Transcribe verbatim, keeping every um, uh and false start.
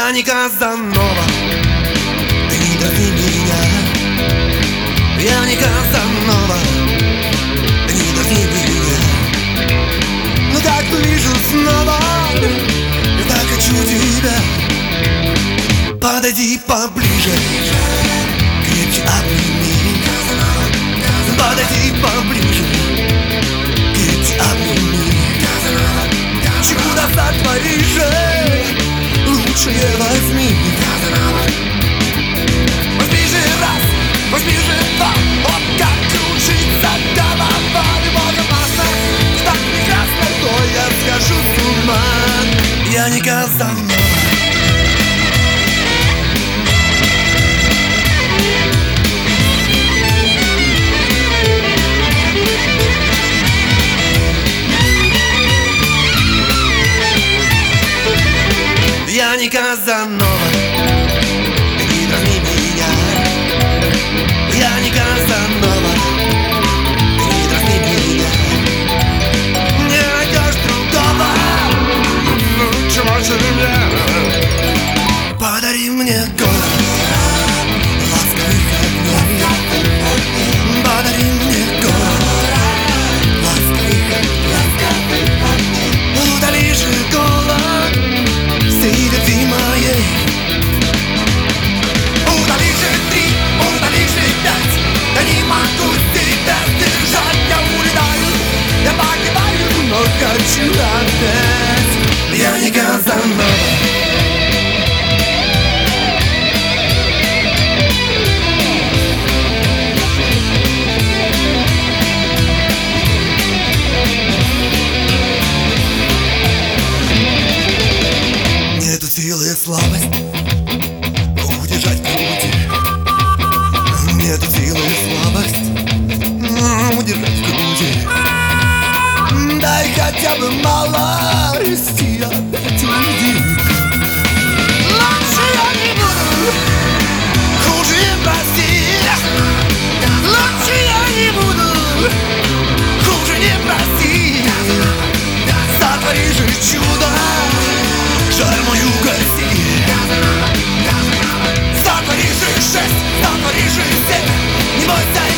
Я не Казанова, ты не дразни меня. Я не Казанова, ты не дразни меня. Но как увижу снова, я так хочу тебя. Подойди поближе, крепче обними. Подойди поближе, крепче обними. Чудо сотворишь, лучше возьми. Возьми же раз, возьми же два. Вот как кружится голова. Любовь опасна, так прекрасно, то я схожу с ума. Я не Казанова. Я не Казанова, ты не дразни меня. Я не Казанова, ты не дразни меня. Не найдешь другого лучшего, чем я. Подари мне город ласковых огней. Подари мне город ласковых огней. Удали же голод с любви моей. Удали же три, удали же пять. Я не могу себя держать. Я улетаю, я погибаю, но хочу опять. Я не Казанова. Нету силы и слабость удержать в груди. Нету силы и слабость удержать в груди. Дай хотя бы малость и опять уйди. Лучше я не буду, хуже не прости. Лучше я не буду, хуже не прости. Сотвори же чудо, жаль мою гаси. Сотвори же шесть, сотвори же семь. Не бойся.